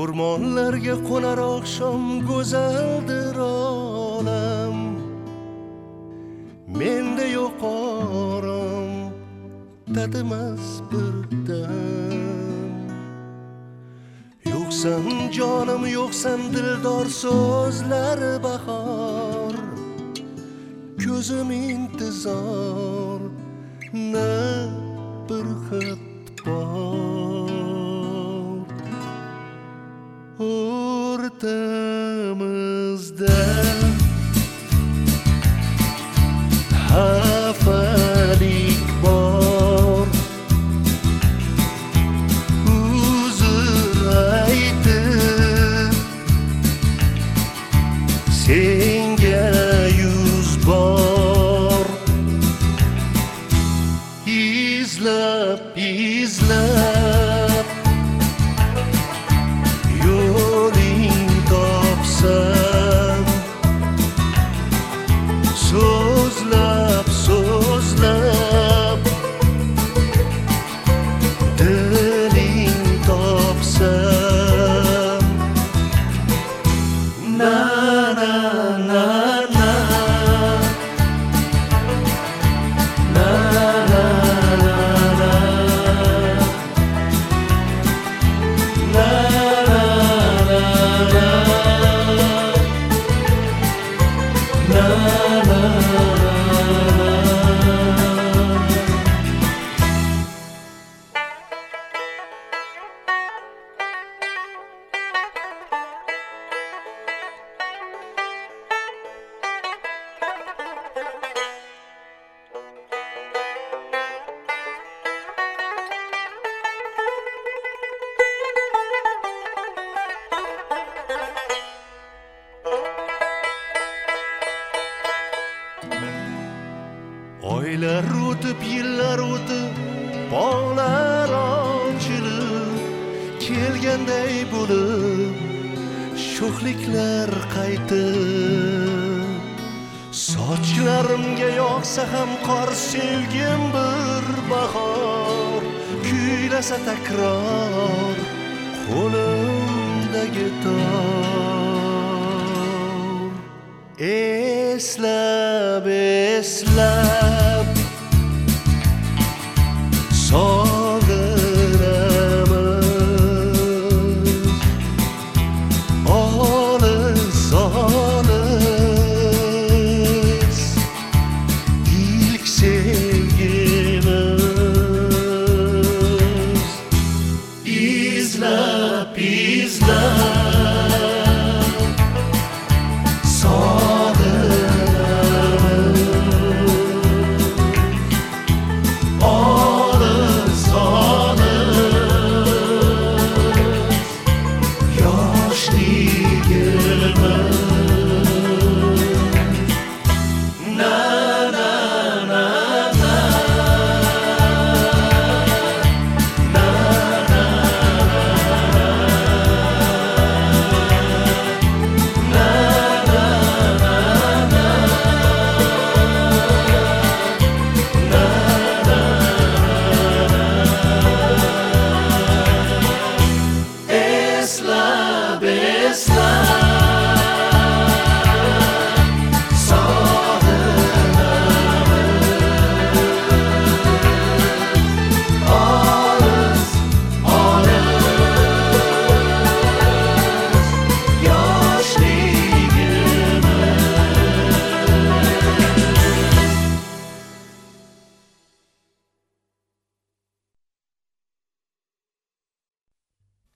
o'rmonlarga qo'nar oqshom go'zaldir olam. Menda yo'q orom, tatimas bir dam. Yo'qsan jonim, yo'qsan dildor so'zlari bahor. Ko'zim intizor, na bir xat bor. O'rtamizda xafalik bor. Uzr aytib senga yuz bor. Izlab yo'ling topsam, so'zlab diling topsam, na na na na na na oylar o'tib, yillar o'tib, bog'lar ochilib, kelganday bo'lib, sho'xliklar qaytib. Sochlarimga yog'sa ham qor, sevgim bir bahor, kuylasa takror qo'limdagi tor. Eslab